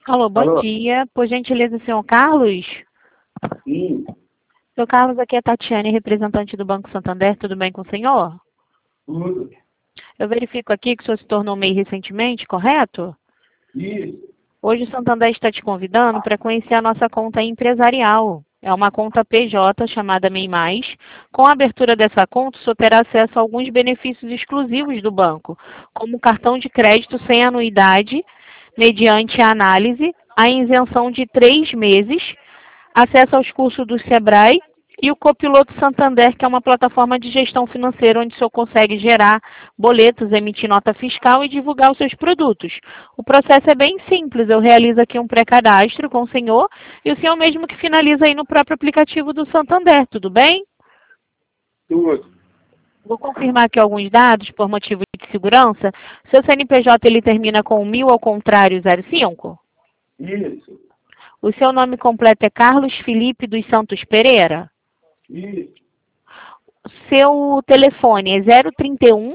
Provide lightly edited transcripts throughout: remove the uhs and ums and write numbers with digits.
Alô, bom Alô? dia. Por gentileza, senhor Carlos? Sim, Senhor Carlos, aqui é a Tatiane, representante do Banco Santander. Tudo bem com o senhor? tudo. Eu verifico aqui que o senhor se tornou MEI recentemente, correto? Isso. Hoje o Santander está te convidando para conhecer a nossa conta empresarial. É uma conta PJ chamada MEI Mais. Com a abertura dessa conta, o senhor terá acesso a alguns benefícios exclusivos do banco, como cartão de crédito sem anuidade, mediante a análise, a isenção de 3 meses, acesso aos cursos do Sebrae e o Copiloto Santander, que é uma plataforma de gestão financeira onde o senhor consegue gerar boletos, emitir nota fiscal e divulgar os seus produtos. O processo é bem simples, eu realizo aqui um pré-cadastro com o senhor e o senhor mesmo que finaliza aí no próprio aplicativo do Santander, tudo bem? Tudo. Vou confirmar aqui alguns dados por motivo de segurança. Seu CNPJ ele termina com 1000 ao contrário 05? Isso. O seu nome completo é Carlos Felipe dos Santos Pereira? Isso. Seu telefone é 031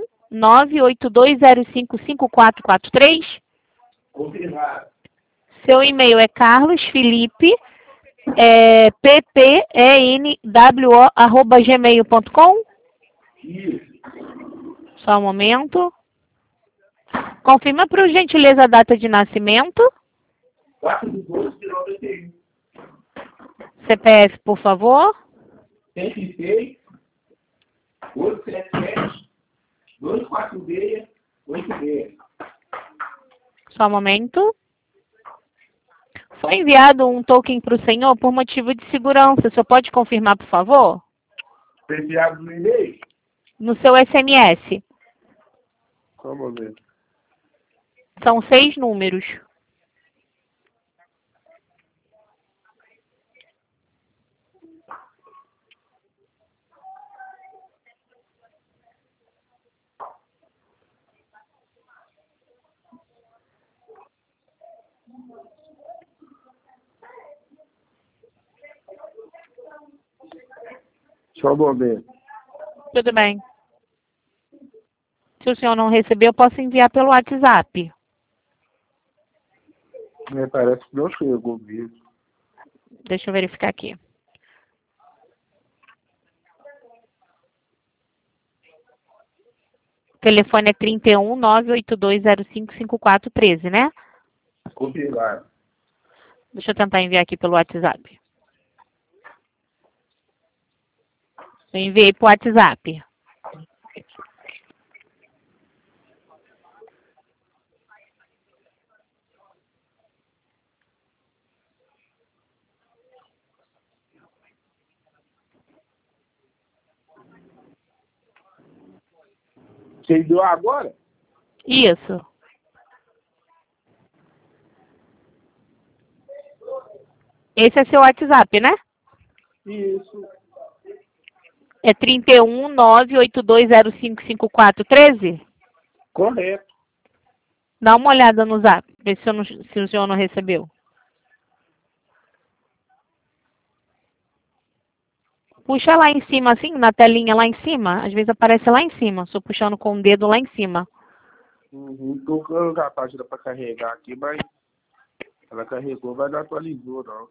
982055443? Confirmado. Seu e-mail é carlosfelipe, ppenwo@gmail.com? Isso. Só um momento. Confirma por gentileza a data de nascimento. 4/12/91. CPF, por favor. 106, 877, 246, 86. Só um momento. Foi enviado um token para o senhor por motivo de segurança. O senhor pode confirmar, por favor? Foi enviado no e-mail? No seu SMS. Vamos ver. São 6 números. Só um momento. Tudo bem. Se o senhor não receber, eu posso enviar pelo WhatsApp. Parece que não chegou mesmo. Deixa eu verificar aqui. O telefone é 31 982055413, né? Confirmado. Deixa eu tentar enviar aqui pelo WhatsApp. Eu enviei pro WhatsApp. Você enviou agora? Isso. Esse é seu WhatsApp, né? Isso. É 31 982055413? Correto. Dá uma olhada no Zap, vê se o senhor não recebeu. Puxa lá em cima, assim, na telinha lá em cima. Às vezes aparece lá em cima. Estou puxando com o dedo lá em cima. Tô colocando a página para carregar aqui, mas ela carregou, mas não atualizou, não.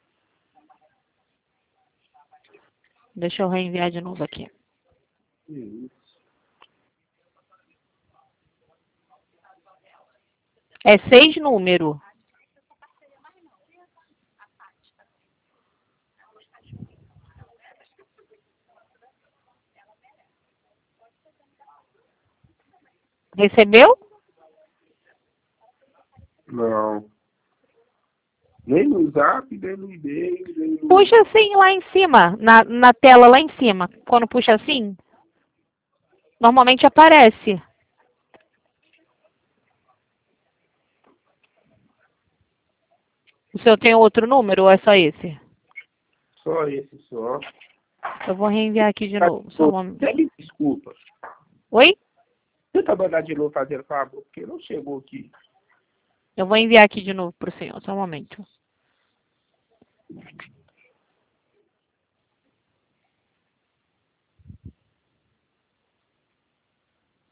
Deixa eu reenviar de novo aqui. Isso. É 6 número. Recebeu? Não. Nem no Zap, nem no e-mail, nem no... Puxa assim lá em cima, na tela lá em cima. Quando puxa assim, normalmente aparece. O senhor tem outro número ou é só esse? Só esse, só. Eu vou reenviar aqui de novo. Só um momento. Você me desculpa. Oi? Você tá mandando de novo fazendo favor, porque não chegou aqui. Eu vou enviar aqui de novo para o senhor. Só um momento.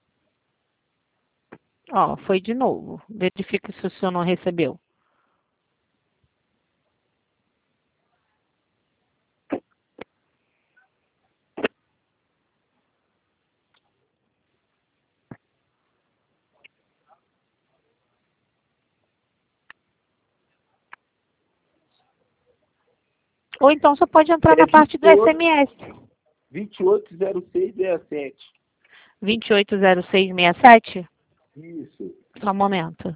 Ó, foi de novo. Verifica se o senhor não recebeu. Ou então você pode entrar na parte do SMS. 280667. 280667? Isso. Só um momento.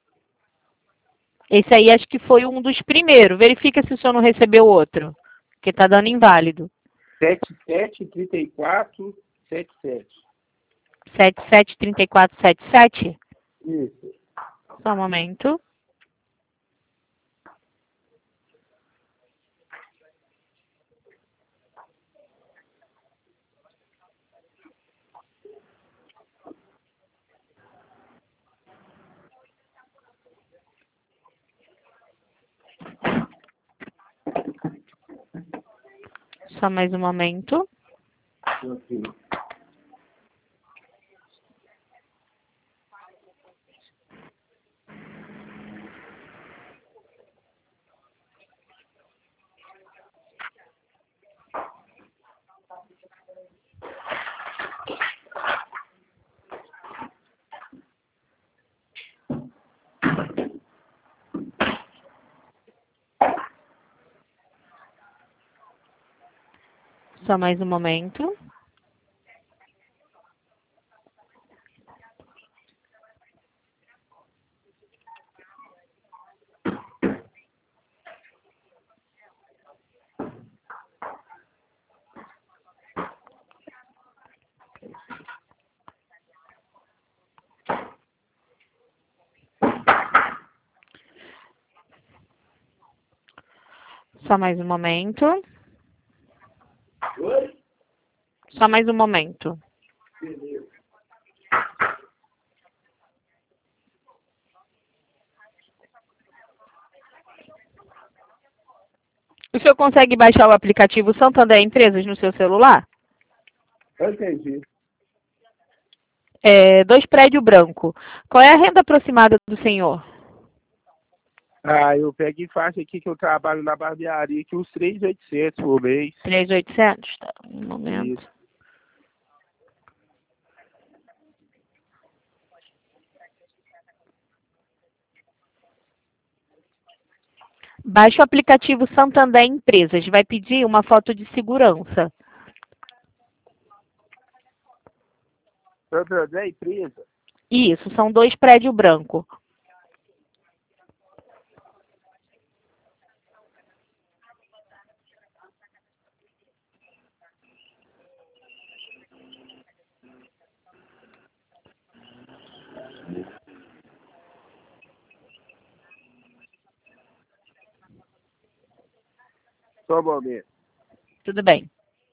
Esse aí acho que foi um dos primeiros. Verifica se o senhor não recebeu outro. Porque tá dando inválido. 773477. 773477? Isso. Só um momento. Só mais um momento. Ok. Só mais um momento. Só mais um momento. Oi? Só mais um momento. Beleza. O senhor consegue baixar o aplicativo Santander Empresas no seu celular? Eu entendi. 2 prédio branco. Qual é a renda aproximada do senhor? Ah, eu pego e faço aqui que eu trabalho na barbearia, aqui uns 3.800 por mês. 3.800? Tá, um momento. Isso. Baixe o aplicativo Santander Empresas. Vai pedir uma foto de segurança. Santander empresa. Isso, são 2 prédio branco. Só um momento. Tudo bem.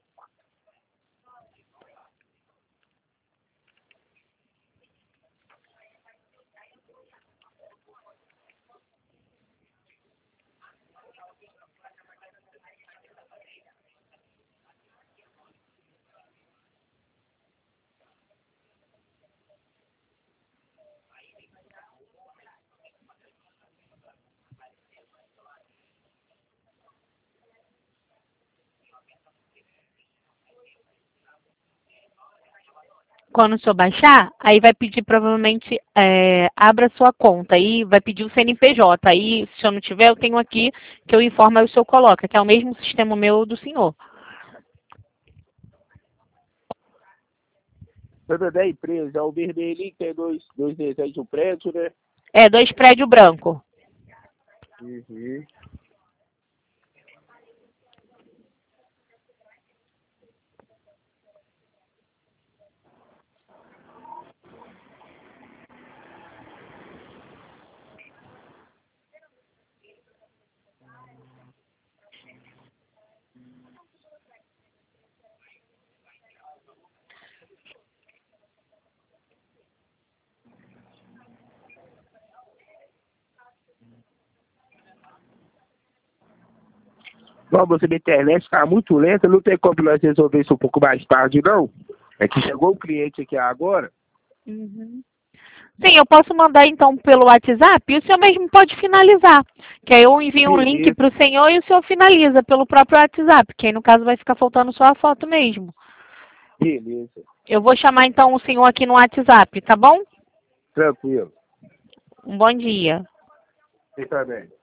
Quando o senhor baixar, aí vai pedir provavelmente, abra sua conta. Aí vai pedir o CNPJ. Aí, se eu não tiver, eu tenho aqui que eu informo, aí o senhor coloca, que é o mesmo sistema meu do senhor. Santander empresa, é o vermelhinho que tem dois desenhos de um prédio, né? 2 prédio branco. Uhum. Bom, você minha internet está muito lenta, não tem como nós resolver isso um pouco mais tarde, não? É que chegou um cliente aqui agora. Uhum. Sim, eu posso mandar então pelo WhatsApp e o senhor mesmo pode finalizar. Que aí eu envio um link Beleza. para o senhor e o senhor finaliza pelo próprio WhatsApp, que aí no caso vai ficar faltando só a foto mesmo. Beleza. Eu vou chamar então o senhor aqui no WhatsApp, tá bom? Tranquilo. Um bom dia. Você também.